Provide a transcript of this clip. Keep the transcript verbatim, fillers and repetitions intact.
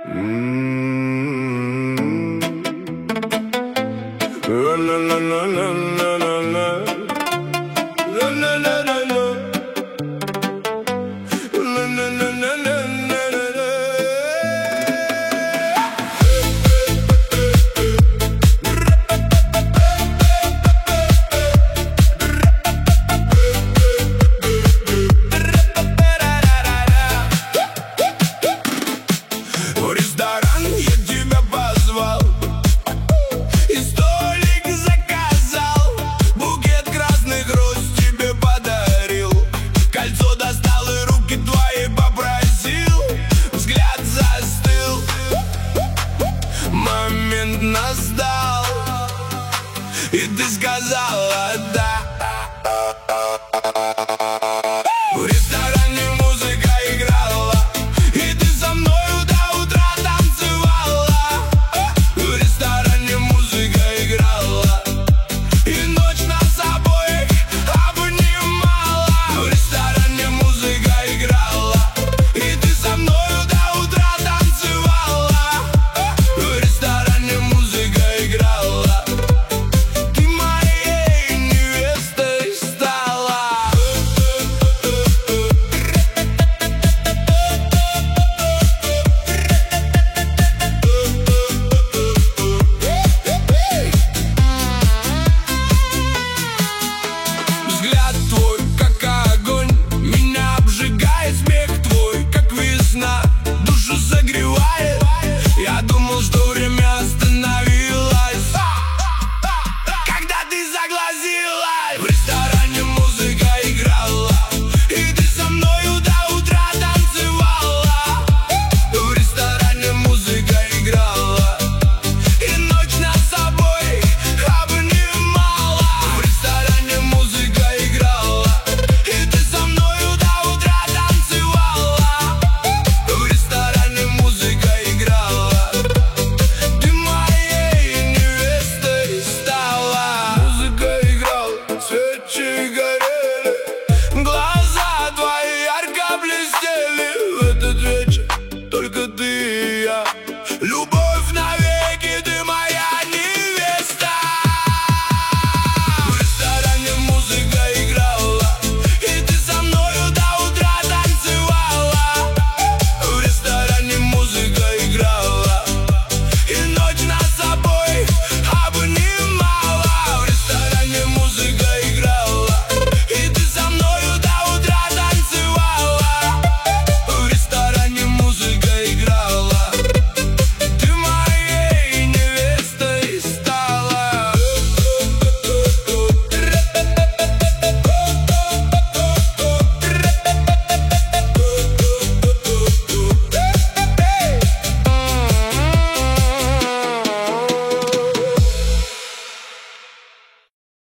В ресторан я тебя позвал, и столик заказал, букет красных роз тебе подарил, кольцо достал и руки твои попросил. Взгляд застыл, момент настал, и ты сказала да. В ресторане музыка играла, и ты со мною до утра танцевала. В ресторане музыка играла, и ночь нас обоих обнимала. В ресторане музыка играла, и ты со мною до утра танцевала. В ресторане музыка играла, ты моей невестой стала. Взгляд твой, как огонь, меня обжигает, смех твой, как весна, душу согревает.